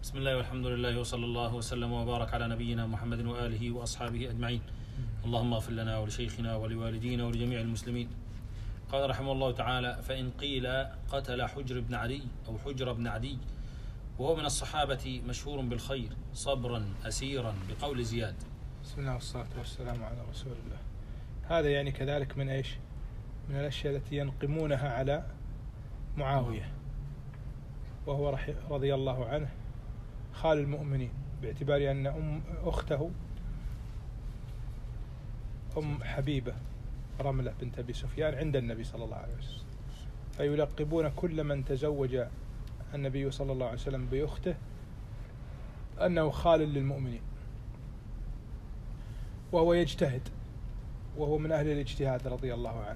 بسم الله والحمد لله وصلى الله وسلم وبارك على نبينا محمد وآله وأصحابه أجمعين. اللهم اغفر لنا ولشيخنا ولوالدينا ولجميع المسلمين. قال رحمه الله تعالى: فإن قيل قتل حجر بن عدي أو حجر بن عدي وهو من الصحابة مشهور بالخير صبرا أسيرا بقول زياد. بسم الله والصلاة والسلام على رسول الله. هذا يعني كذلك من إيش؟ من الأشياء التي ينقمونها على معاوية، وهو رضي الله عنه خال المؤمنين، باعتبار أن أخته حبيبة رملة بنت أبي سفيان عند النبي صلى الله عليه وسلم، فيلقبون كل من تزوج النبي صلى الله عليه وسلم بأخته أنه خال للمؤمنين، وهو يجتهد، وهو من أهل الاجتهاد رضي الله عنه،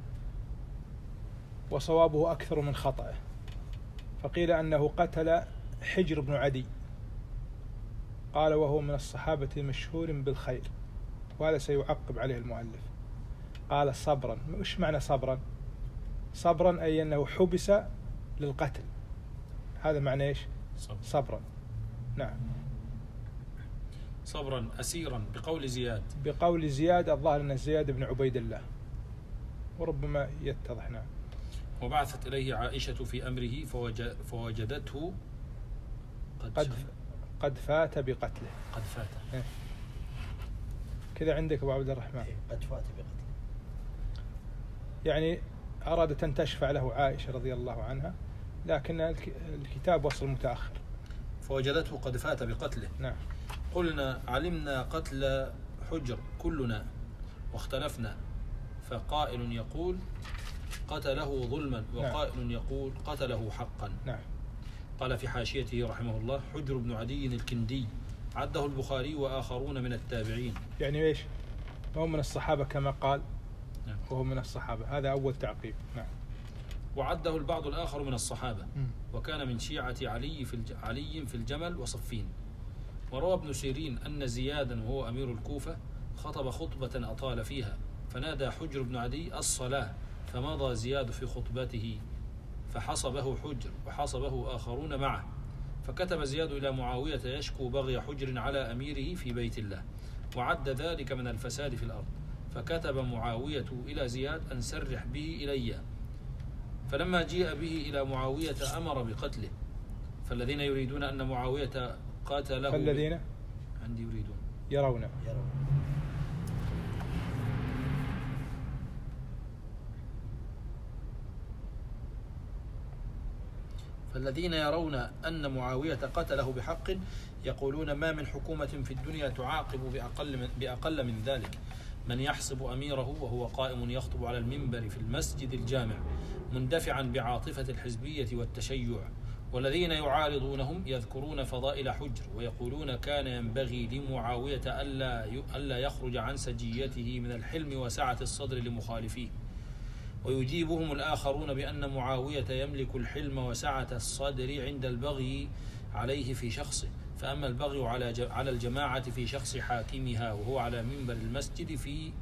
وصوابه أكثر من خطأه. فقيل أنه قتل حجر بن عدي، قال وهو من الصحابة مشهور بالخير، وهذا سيعقب عليه المؤلف. قال صبرا. إيش معنى صبرا؟ صبرا أي أنه حبس للقتل، هذا معنى إيش؟ صبرا. نعم. صبرا أسيرا بقول زياد. بقول زياد، الظاهر أنه زياد بن عبيد الله، وربما يتضح. نعم. وبعثت إليه عائشة في أمره فوجدته قد فات بقتله. قد فات كذا عندك أبو عبد الرحمن؟ قد فات بقتله، يعني أرادت أن تشفع له عائشة رضي الله عنها، لكن الكتاب وصل متأخر. فوجدته قد فات بقتله. نعم. قلنا علمنا قتل حجر كلنا واختلفنا، فقائل يقول قتله ظلما وقائل يقول قتله حقا. نعم. قال في حاشيته رحمه الله: حجر بن عدي الكندي عده البخاري وآخرون من التابعين. يعني إيش؟ هو من الصحابة كما قال. نعم. وهو من الصحابة، هذا أول تعقيب. نعم. وعده البعض الآخر من الصحابة، وكان من شيعة علي في الجمل وصفين. وروى ابن سيرين أن زيادا وهو أمير الكوفة خطب خطبة أطال فيها، فنادى حجر بن عدي الصلاة، فمضى زياد في خطبته فحصبه حجر وحصبه آخرون معه، فكتب زياد إلى معاوية يشكو بغي حجر على أميره في بيت الله، وعد ذلك من الفساد في الأرض، فكتب معاوية إلى زياد أن سرح به إلي، فلما جيء به إلى معاوية أمر بقتله. فالذين يريدون أن معاوية قاتله، فالذين عندي يرون فالذين يرون أن معاوية قتله بحق يقولون: ما من حكومة في الدنيا تعاقب بأقل من ذلك من يحسب أميره وهو قائم يخطب على المنبر في المسجد الجامع مندفعا بعاطفة الحزبية والتشيع. والذين يعارضونهم يذكرون فضائل حجر ويقولون: كان ينبغي لمعاوية ألا يخرج عن سجيته من الحلم وسعة الصدر لمخالفيه. ويجيبهم الآخرون بأن معاوية يملك الحلم وسعة الصدر عند البغي عليه في شخصه، فأما البغي على الجماعة في شخص حاكمها وهو على منبر المسجد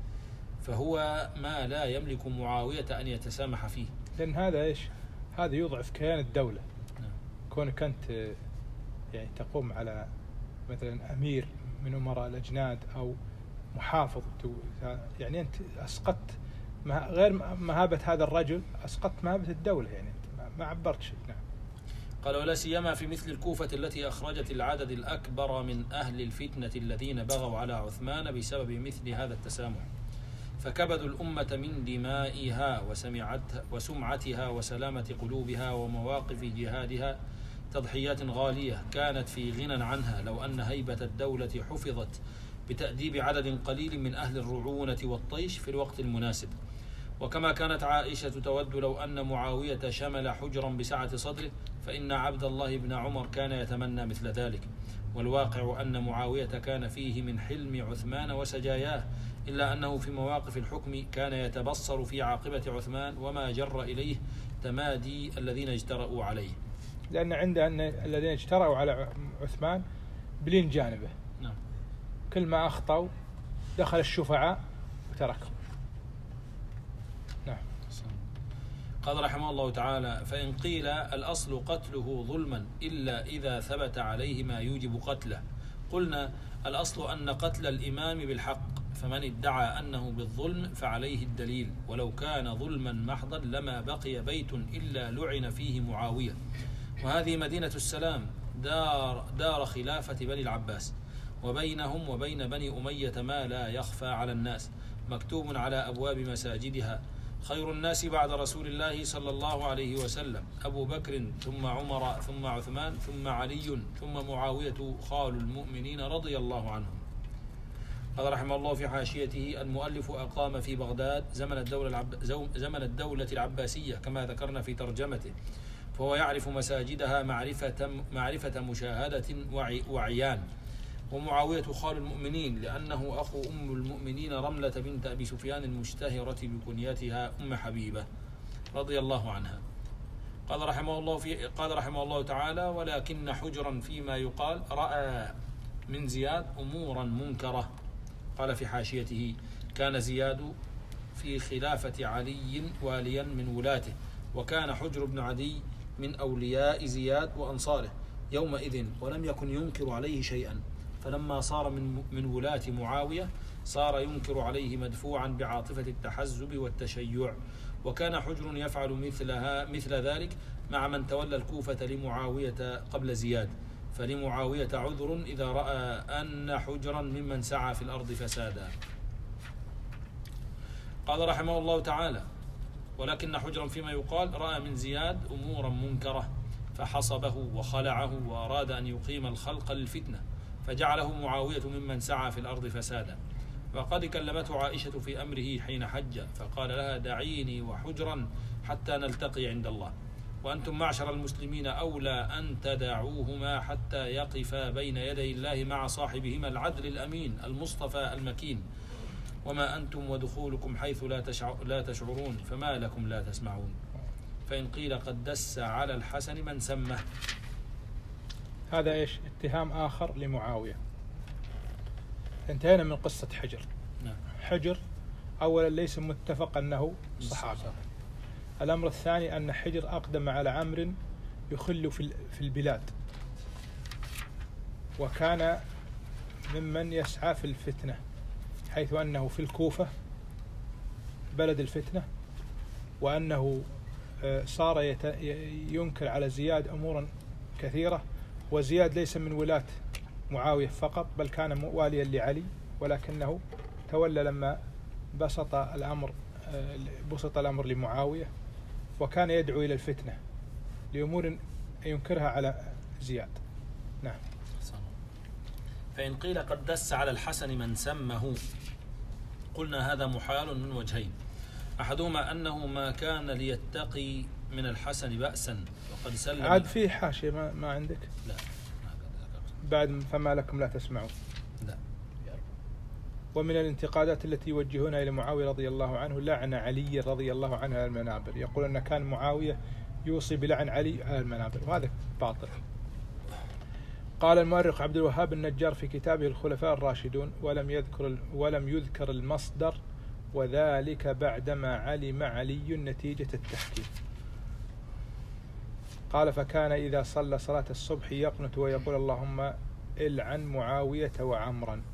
فهو ما لا يملك معاوية أن يتسامح فيه. لأن هذا إيش؟ هذا يضعف كيان الدولة. كونك أنت يعني تقوم على مثلا أمير من أمراء الأجناد أو محافظ، يعني أنت أسقطت غير مهابة هذا الرجل، أسقطت مهابة الدولة، يعني أنت ما عبرت شيء. نعم. قال: ولا سيما في مثل الكوفة التي أخرجت العدد الأكبر من أهل الفتنة الذين بغوا على عثمان بسبب مثل هذا التسامح، فكبدوا الأمة من دمائها وسمعتها وسلامة قلوبها ومواقف جهادها تضحيات غالية كانت في غنى عنها لو أن هيبة الدولة حفظت بتأديب عدد قليل من أهل الرعونة والطيش في الوقت المناسب. وكما كانت عائشة تود لو أن معاوية شمل حجرا بسعة صدره، فإن عبد الله بن عمر كان يتمنى مثل ذلك. والواقع أن معاوية كان فيه من حلم عثمان وسجاياه، إلا أنه في مواقف الحكم كان يتبصر في عاقبة عثمان وما جر إليه تمادي الذين اجترأوا عليه. لأن عنده أن الذين اجترأوا على عثمان بلين جانبه. نعم. كل ما أخطأوا دخل الشفعاء وتركهم. نعم. قال رحمه الله تعالى: فإن قيل الأصل قتله ظلما إلا إذا ثبت عليه ما يوجب قتله، قلنا الأصل أن قتل الإمام بالحق، فمن ادعى أنه بالظلم فعليه الدليل، ولو كان ظلما محضا لما بقي بيت إلا لعن فيه معاوية، وهذه مدينة السلام دار خلافة بني العباس، وبينهم وبين بني أمية ما لا يخفى على الناس، مكتوب على أبواب مساجدها: خير الناس بعد رسول الله صلى الله عليه وسلم أبو بكر ثم عمر ثم عثمان ثم علي ثم معاوية خال المؤمنين رضي الله عنهم. قال رحمه الله في حاشيته: المؤلف أقام في بغداد زمن الدولة العباسية كما ذكرنا في ترجمته، فهو يعرف مساجدها معرفة مشاهدة وعيان. ومعاوية خال المؤمنين لأنه أخو أم المؤمنين رملة بنت أبي سفيان المشتهرة بكنيتها أم حبيبة رضي الله عنها. قال رحمه الله تعالى: ولكن حجرا فيما يقال رأى من زياد أمورا منكرة. قال في حاشيته: كان زياد في خلافة علي واليا من ولاته، وكان حجر بن عدي من أولياء زياد وأنصاره يومئذ، ولم يكن ينكر عليه شيئا، فلما صار من ولاة معاوية صار ينكر عليه مدفوعا بعاطفة التحزب والتشيع، وكان حجر يفعل مثل ذلك مع من تولى الكوفة لمعاوية قبل زياد، فلمعاوية عذر إذا رأى أن حجرا ممن سعى في الأرض فسادا. قال رحمه الله تعالى: ولكن حجرا فيما يقال رأى من زياد أمورا منكرة فحصبه وخلعه وأراد أن يقيم الخلق للفتنة، فجعله معاوية ممن سعى في الأرض فسادا. وقد كلمته عائشة في أمره حين حج، فقال لها: دعيني وحجرا حتى نلتقي عند الله، وأنتم معشر المسلمين أولى أن تدعوهما حتى يقفا بين يدي الله مع صاحبهما العدل الأمين المصطفى المكين، وما أنتم ودخولكم حيث لا تشعرون، فما لكم لا تسمعون. فإن قيل قد دس على الحسن من سمه. هذا إيش؟ اتهام آخر لمعاوية. انتهينا من قصة حجر. نعم. حجر أولا ليس متفق أنه صحابة. الأمر الثاني أن حجر أقدم على عمرو يخل في البلاد، وكان ممن يسعى في الفتنة، حيث أنه في الكوفة بلد الفتنة، وأنه صار ينكر على زياد أمورا كثيرة، وزياد ليس من ولاة معاوية فقط بل كان واليا لعلي، ولكنه تولى لما بسط الأمر لمعاوية، وكان يدعو إلى الفتنة لأمور ينكرها على زياد. نعم. فإن قيل قد دس على الحسن من سمه، قلنا هذا محال من وجهين: أحدهما أنه ما كان ليتقي من الحسن بأسا، وقد سلم. عاد فيه حاشية ما عندك؟ لا. بعد فما لكم لا تسمعون. لا. ومن الانتقادات التي يوجهونها إلى معاوية رضي الله عنه لعن علي رضي الله عنه على المنابر، يقول أن كان معاوية يوصي بلعن علي على المنابر، وهذا باطل. قال المؤرخ عبد الوهاب النجار في كتابه الخلفاء الراشدون: ولم يذكر المصدر، وذلك بعدما علم علي نتيجة التحكيم. قال: فكان إذا صلى صلاة الصبح يقنت ويقول: اللهم العن معاوية وعمرا.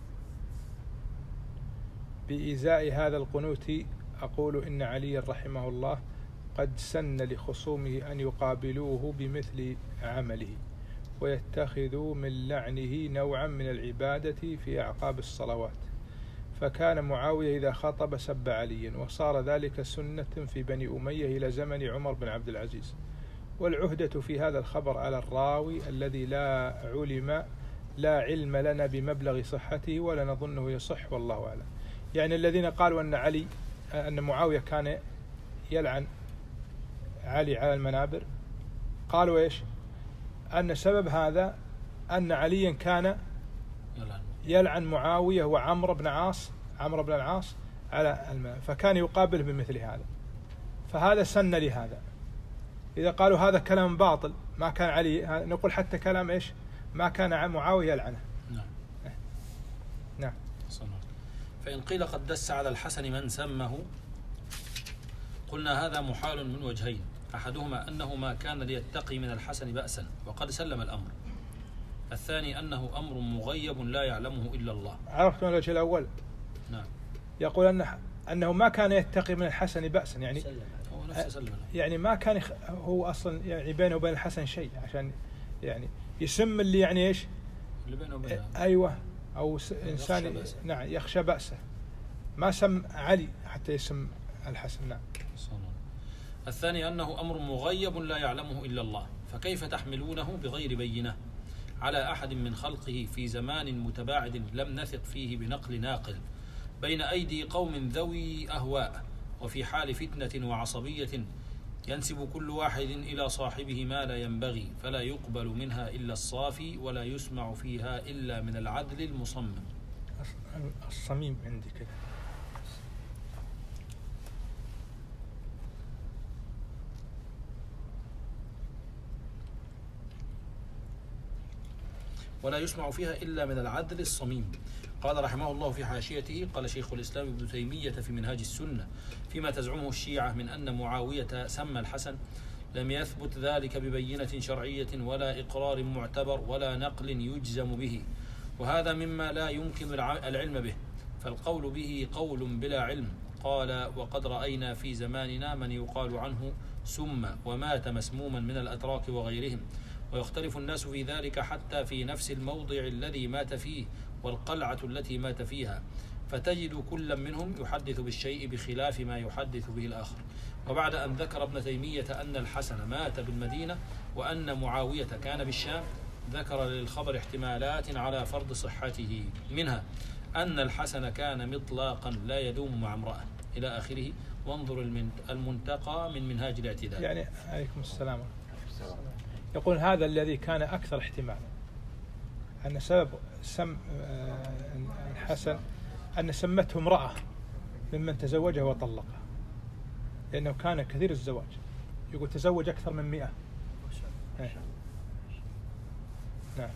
بإزاء هذا القنوت أقول إن علي رحمه الله قد سن لخصومه أن يقابلوه بمثل عمله، ويتخذوا من لعنه نوعا من العبادة في أعقاب الصلوات، فكان معاوية إذا خطب سب عليا، وصار ذلك سنة في بني أمية إلى زمن عمر بن عبد العزيز. والعهدة في هذا الخبر على الراوي الذي لا علم لنا بمبلغ صحته ولا نظنه يصح، والله أعلم. يعني الذين قالوا أن معاوية كان يلعن علي على المنابر، قالوا إيش؟ أن سبب هذا أن عليا كان يلعن معاوية وعمرو بن العاص على المنابر، فكان يقابله بمثل هذا، فهذا سن لهذا. إذا قالوا هذا كلام باطل ما كان علي، نقول حتى كلام إيش؟ ما كان معاوية يلعنه. نعم. فإن قيل قد دس على الحسن من سمه، قلنا هذا محال من وجهين، أحدهما أنه ما كان ليتقي من الحسن بأسا وقد سلم الأمر، الثاني أنه أمر مغيب لا يعلمه إلا الله. عرفت من الوجه الأول؟ نعم. يقول أنه ما كان يتقي من الحسن بأسا، يعني هو نفسه سلم الأمر، يعني ما كان هو أصلا يعني بينه وبين الحسن شيء عشان يعني يسم اللي يعني إيش اللي بينه وبينه. أيوة، أو إنسان نعم يخشى بأسه، ما سم علي حتى يسم الحسن. نعم. الثاني أنه أمر مغيب لا يعلمه إلا الله، فكيف تحملونه بغير بينة على أحد من خلقه في زمان متباعد لم نثق فيه بنقل ناقل، بين أيدي قوم ذوي أهواء، وفي حال فتنة وعصبية ينسب كل واحد إلى صاحبه ما لا ينبغي، فلا يقبل منها إلا الصافي، ولا يسمع فيها إلا من العدل المصمم. الصميم عندي كده. ولا يسمع فيها إلا من العدل الصميم. قال رحمه الله في حاشيته: قال شيخ الإسلام ابن تيمية في منهاج السنة فيما تزعمه الشيعة من أن معاوية سمى الحسن، لم يثبت ذلك ببينة شرعية ولا إقرار معتبر ولا نقل يجزم به، وهذا مما لا يمكن العلم به، فالقول به قول بلا علم. قال: وقد رأينا في زماننا من يقال عنه سم ومات مسموما من الأتراك وغيرهم، ويختلف الناس في ذلك حتى في نفس الموضع الذي مات فيه والقلعة التي مات فيها، فتجد كل منهم يحدث بالشيء بخلاف ما يحدث به الآخر. وبعد أن ذكر ابن تيمية أن الحسن مات بالمدينة وأن معاوية كان بالشام، ذكر للخبر احتمالات على فرض صحته، منها أن الحسن كان مطلاقا لا يدوم مع امرأة إلى آخره. وانظر المنتقى من منهاج الاعتدال. يعني عليكم السلام. يقول هذا الذي كان أكثر احتمالا أن سبب سم الحسن أن سمته امرأة ممن تزوجها وطلقها، لأنه كان كثير الزواج، يقول تزوج أكثر من 100. نعم.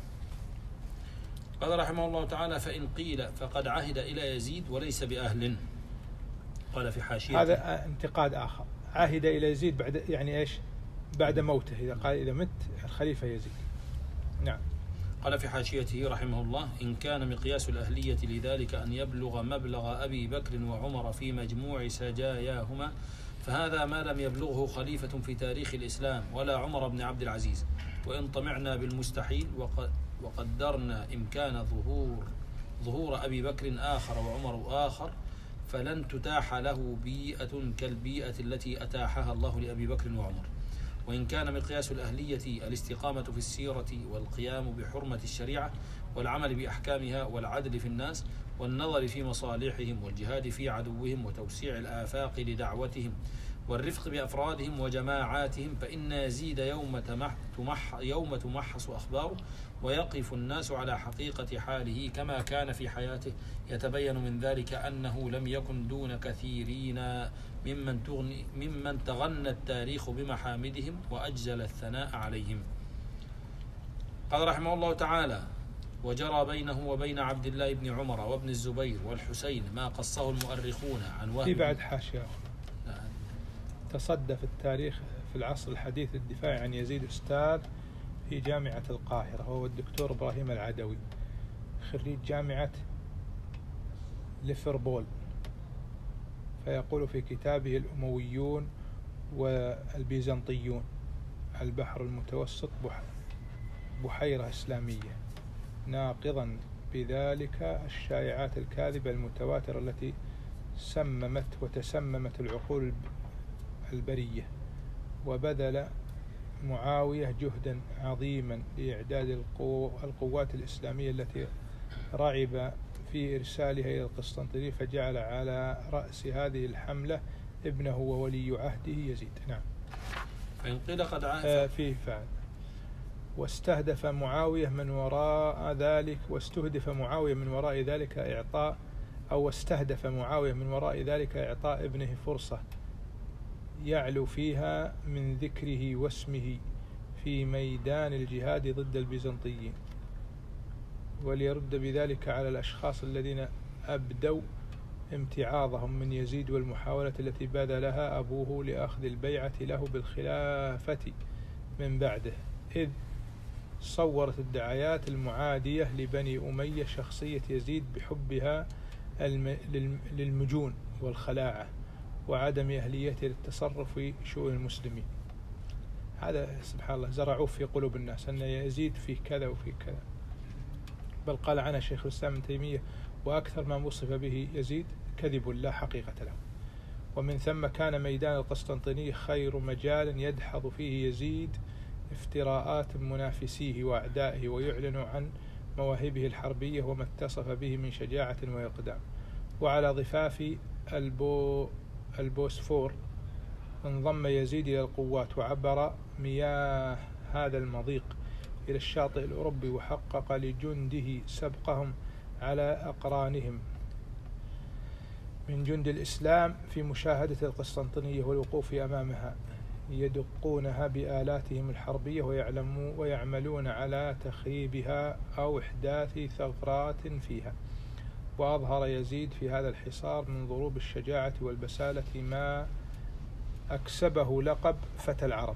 قال رحمه الله تعالى: فإن قيل فقد عهد إلى يزيد وليس بأهل. قال في حاشيته: هذا انتقاد آخر، عهد إلى يزيد بعد يعني إيش؟ بعد موته، إذا قال إذا مت الخليفة يزيد. نعم. قال في حاشيته رحمه الله: إن كان مقياس الأهلية لذلك أن يبلغ مبلغ أبي بكر وعمر في مجموع سجاياهما، فهذا ما لم يبلغه خليفة في تاريخ الإسلام ولا عمر بن عبد العزيز. وإن طمعنا بالمستحيل وقدرنا إمكان ظهور أبي بكر آخر وعمر آخر، فلن تتاح له بيئة كالبيئة التي أتاحها الله لأبي بكر وعمر. وإن كان مقياس الأهلية الاستقامة في السيرة والقيام بحرمة الشريعة والعمل بأحكامها والعدل في الناس والنظر في مصالحهم والجهاد في عدوهم وتوسيع الآفاق لدعوتهم والرفق بأفرادهم وجماعاتهم، فإن يزيد يوم تمحص أخباره ويقف الناس على حقيقة حاله كما كان في حياته، يتبين من ذلك أنه لم يكن دون كثيرين ممن تغنى التاريخ بمحامدهم وأجزل الثناء عليهم. قال رحمه الله تعالى: وجرى بينه وبين عبد الله بن عمر وابن الزبير والحسين ما قصه المؤرخون عن وهب. في بعد حاشية تصدى في التاريخ في العصر الحديث للدفاع عن يزيد أستاذ في جامعة القاهرة، هو الدكتور إبراهيم العدوي، خريج جامعة ليفربول، فيقول في كتابه الأمويون والبيزنطيون البحر المتوسط بحيرة إسلامية، ناقضا بذلك الشائعات الكاذبة المتواترة التي سممت وتسممت العقول البرية، وبذل معاوية جهدا عظيما لإعداد القوات الإسلامية التي رغب في إرسالها إلى القسطنطينية، فجعل على رأس هذه الحملة ابنه وولي عهده يزيد. نعم. فإن قيل قد عهد فيه فعل. واستهدف معاوية من وراء ذلك إعطاء ابنه فرصة يعلو فيها من ذكره واسمه في ميدان الجهاد ضد البيزنطيين، وليرد بذلك على الأشخاص الذين أبدوا امتعاضهم من يزيد والمحاولة التي بذلها أبوه لأخذ البيعة له بالخلافة من بعده، إذ صورت الدعايات المعادية لبني أمية شخصية يزيد بحبها للمجون والخلاعة وعدم أهليته للتصرف في شؤون المسلمين. هذا سبحان الله زرعوه في قلوب الناس أن يزيد فيه كذا وفيه كذا. بل قال عنه شيخ الإسلام ابن تيمية: وأكثر ما وصف به يزيد كذب لا حقيقة له. ومن ثم كان ميدان القسطنطينية خير مجال يدحض فيه يزيد افتراءات منافسيه وأعدائه ويعلن عن مواهبه الحربية وما اتصف به من شجاعة وإقدام. وعلى ضفاف البوسفور انضم يزيد إلى القوات وعبر مياه هذا المضيق إلى الشاطئ الأوروبي وحقق لجنده سبقهم على أقرانهم من جند الإسلام في مشاهدة القسطنطينية والوقوف أمامها يدقونها بآلاتهم الحربية ويعملون على تخريبها أو إحداث ثغرات فيها. وأظهر يزيد في هذا الحصار من ضروب الشجاعة والبسالة ما أكسبه لقب فتى العرب.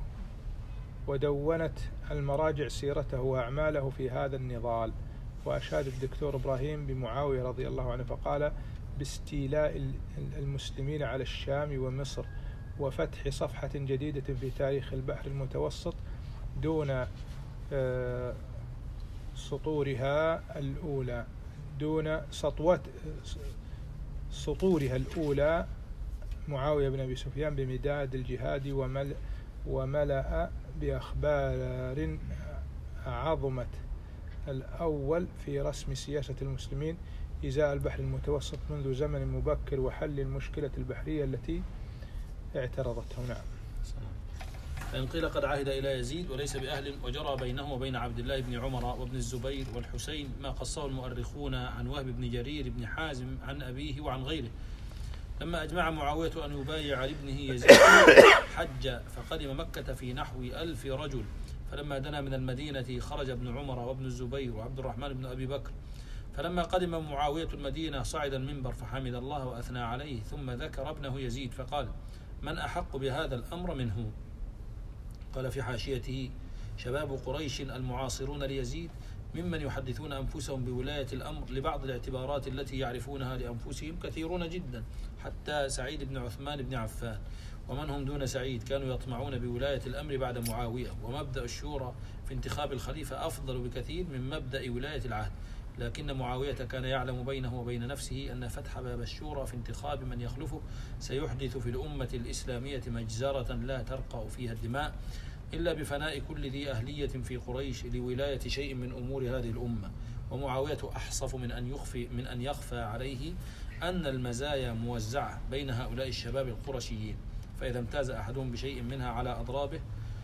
ودونت المراجع سيرته وأعماله في هذا النضال. وأشاد الدكتور إبراهيم بمعاوية رضي الله عنه فقال: باستيلاء المسلمين على الشام ومصر وفتح صفحة جديدة في تاريخ البحر المتوسط دون سطورها الأولى معاوية بن أبي سفيان بمداد الجهاد وملأ بأخبار عظمت الأول في رسم سياسة المسلمين إزاء البحر المتوسط منذ زمن مبكر وحل المشكلة البحرية التي اعترضته. نعم. فإن قيل قد عهد إلى يزيد وليس بأهل وجرى بينه وبين عبد الله بن عمر وابن الزبير والحسين ما قصه المؤرخون عن وهب بن جرير بن حازم عن أبيه وعن غيره. لما أجمع معاوية أن يبايع لابنه يزيد حج فقدم مكة في نحو 1000 رجل. فلما دنا من المدينة خرج ابن عمر وابن الزبير وعبد الرحمن بن أبي بكر. فلما قدم معاوية المدينة صعد المنبر فحمد الله وأثنى عليه ثم ذكر ابنه يزيد فقال: من أحق بهذا الأمر منه؟ قال في حاشيته: شباب قريش المعاصرون ليزيد ممن يحدثون أنفسهم بولاية الأمر لبعض الاعتبارات التي يعرفونها لأنفسهم كثيرون جدا، حتى سعيد بن عثمان بن عفان ومن هم دون سعيد كانوا يطمعون بولاية الأمر بعد معاوية. ومبدأ الشورى في انتخاب الخليفة أفضل بكثير من مبدأ ولاية العهد، لكن معاوية كان يعلم بينه وبين نفسه أن فتح باب الشورى في انتخاب من يخلفه سيحدث في الأمة الإسلامية مجزرة لا ترقع فيها الدماء إلا بفناء كل ذي أهلية في قريش لولاية شيء من أمور هذه الأمة. ومعاوية أحصف من أن يخفى عليه أن المزايا موزعة بين هؤلاء الشباب القرشيين، فإذا امتاز أحدهم بشيء منها على أضرابه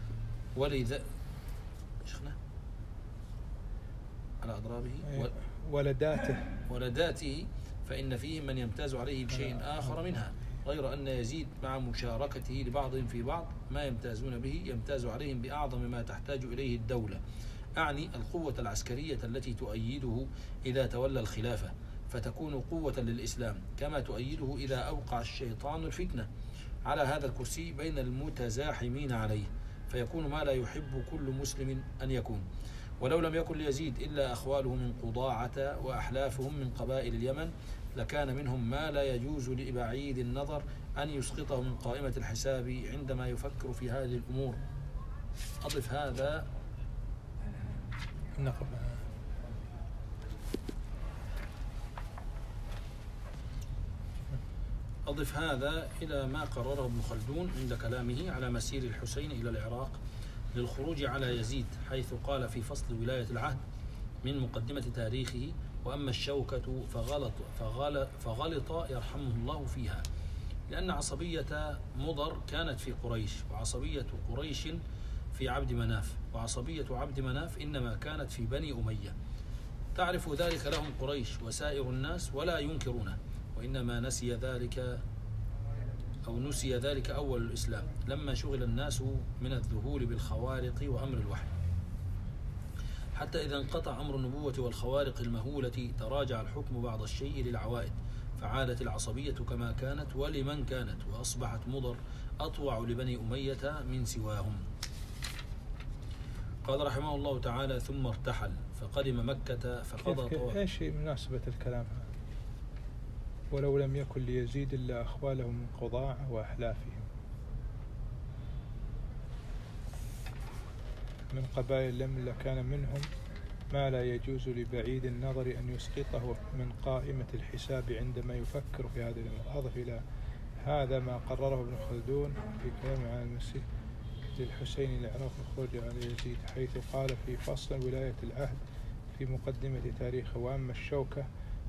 ولداته فإن فيه من يمتاز عليه بشيء آخر منها، غير أن يزيد مع مشاركته لبعضهم في بعض ما يمتازون به يمتاز عليهم بأعظم ما تحتاج إليه الدولة، أعني القوة العسكرية التي تؤيده إذا تولى الخلافة فتكون قوة للإسلام، كما تؤيده إذا أوقع الشيطان الفتنة على هذا الكرسي بين المتزاحمين عليه، فيكون ما لا يحب كل مسلم أن يكون. ولو لم يكن ليزيد إلا أخواله من قضاعة وأحلافهم من قبائل اليمن لكان منهم ما لا يجوز لبعيد النظر أن يسقطه من قائمة الحساب عندما يفكر في هذه الأمور. أضف هذا إلى ما قرره ابن خلدون عند كلامه على مسير الحسين إلى العراق للخروج على يزيد، حيث قال في فصل ولاية العهد من مقدمة تاريخه: وأما الشوكة فغلط يرحمه الله فيها، لأن عصبية مضر كانت في قريش، وعصبية قريش في عبد مناف، وعصبية عبد مناف إنما كانت في بني أمية. تعرف ذلك لهم قريش وسائر الناس ولا ينكرونه، وإنما نسي ذلك أول الإسلام لما شغل الناس من الذهول بالخوارق وأمر الوحي، حتى إذا انقطع أمر النبوة والخوارق المهولة تراجع الحكم بعض الشيء للعوائد، فعادت العصبية كما كانت ولمن كانت، وأصبحت مضر أطوع لبني أمية من سواهم. قال رحمه الله تعالى: ثم ارتحل فقدم مكة فقضى طواف. ايش مناسبة الكلام هذا؟ ولو لم يكن ليزيد إلا أخوالهم من قضاعة وأحلافهم من قبائل لم لكان منهم ما لا يجوز لبعيد النظر أن يسقطه من قائمة الحساب عندما يفكر في هذا الأمر. أضف إلى هذا ما قرره ابن خلدون في كلامه عن المسيح للحسين العراق الخروج على يزيد، حيث قال في فصل ولاية العهد في مقدمة تاريخه: وأما الشوكة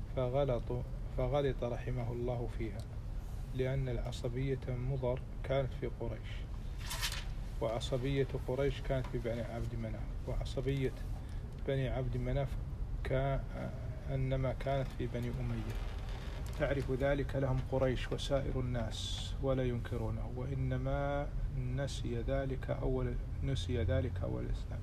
فغلط رحمه الله فيها، لأن العصبية مضر كانت في قريش، وعصبية قريش كانت في بني عبد مناف، وعصبية بني عبد مناف كأنما كانت في بني أمية. تعرف ذلك لهم قريش وسائر الناس ولا ينكرونه، وإنما نسي ذلك أول الإسلام.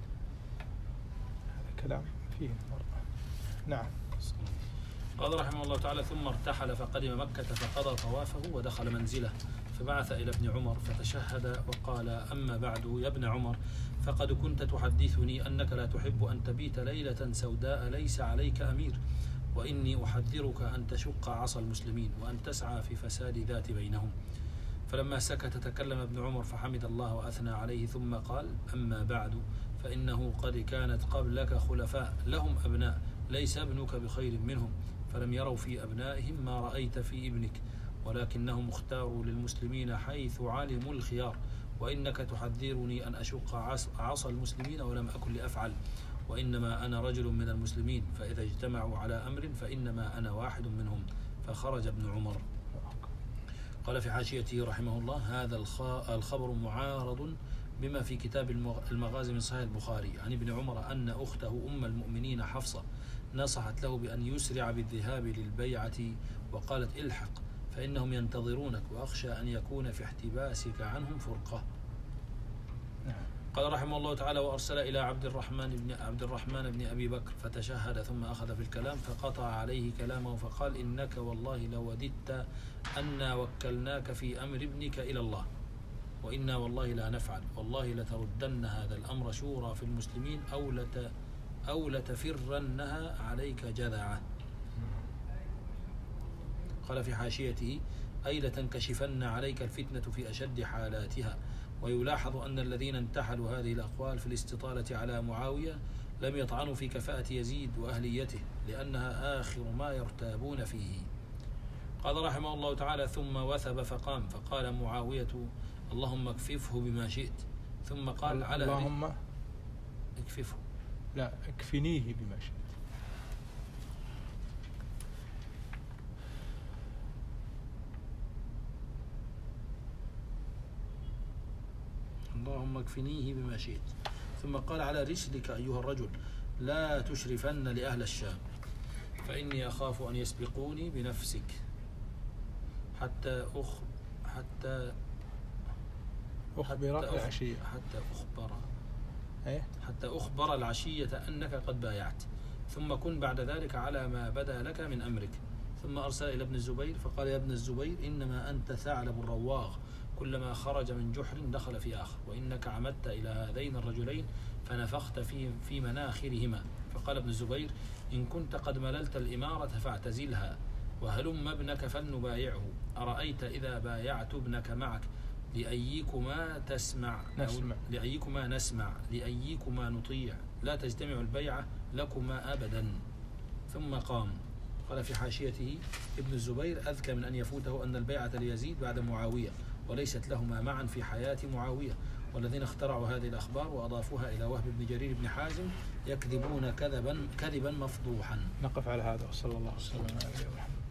هذا كلام فيه مرة. نعم. قال رحمه الله تعالى: ثم ارتحل فقدم مكة فقضى طوافه ودخل منزله، فبعث إلى ابن عمر فتشهد وقال: أما بعد يا ابن عمر، فقد كنت تحدثني أنك لا تحب أن تبيت ليلة سوداء ليس عليك أمير، وإني أحذرك أن تشق عصا المسلمين وأن تسعى في فساد ذات بينهم. فلما سكت تكلم ابن عمر فحمد الله وأثنى عليه، ثم قال: أما بعد، فإنه قد كانت قبلك خلفاء لهم أبناء ليس ابنك بخير منهم، فلم يروا في أبنائهم ما رأيت في ابنك، ولكنهم اختاروا للمسلمين حيث علموا الخيار، وإنك تحذرني أن أشق عصا المسلمين ولم أكن لأفعل، وإنما أنا رجل من المسلمين، فإذا اجتمعوا على أمر فإنما أنا واحد منهم. فخرج ابن عمر. قال في حاشيته رحمه الله: هذا الخبر معارض بما في كتاب المغازي من صحيح البخاري عن ابن عمر أن أخته أم المؤمنين حفصة نصحت له بأن يسرع بالذهاب للبيعة، وقالت: الحق فإنهم ينتظرونك، وأخشى أن يكون في احتباسك عنهم فرقة. قال رحمه الله تعالى: وأرسل إلى عبد الرحمن بن أبي بكر فتشهد ثم أخذ في الكلام فقطع عليه كلامه فقال: إنك والله لوددت أنا وكلناك في أمر ابنك إلى الله، وإنا والله لا نفعل، والله لتردن هذا الأمر شورى في المسلمين أو لتفرنها عليك جذعة. قال في حاشيته: أي لتنكشفن عليك الفتنة في أشد حالاتها. ويلاحظ أن الذين انتحلوا هذه الأقوال في الاستطالة على معاوية لم يطعنوا في كفاءة يزيد وأهليته، لأنها آخر ما يرتابون فيه. قال رحمه الله تعالى: ثم وثب فقام فقال معاوية: اللهم اكففه بما شئت. ثم قال: على اللهم اكففه، لا اكفنيه بما شئت. اللهم اكفنيه بما شئت. ثم قال: على رسلك أيها الرجل، لا تشرفن لأهل الشام، فإني أخاف أن يسبقوني بنفسك حتى أخبر العشية أنك قد بايعت، ثم كن بعد ذلك على ما بدا لك من أمرك. ثم أرسل إلى ابن الزبير فقال: يا ابن الزبير، إنما أنت ثعلب رواغ، كلما خرج من جحر دخل في آخر، وإنك عمدت إلى هذين الرجلين فنفخت في مناخرهما. فقال ابن الزبير: إن كنت قد مللت الإمارة فاعتزلها، وهلم ابنك فلنبايعه. أرأيت إذا بايعت ابنك معك لأيكما نسمع لأيكما نطيع، لا تجتمع البيعة لكما أبدا. ثم قام. قال في حاشيته ابن الزبير: أذكى من أن يفوته أن البيعة ليزيد بعد معاوية، وليست لهما معا في حياة معاوية. والذين اخترعوا هذه الأخبار وأضافوها إلى وهب بن جرير بن حازم يكذبون كذبا مفضوحا. نقف على هذا، وصلى الله وسلم على نبينا محمد.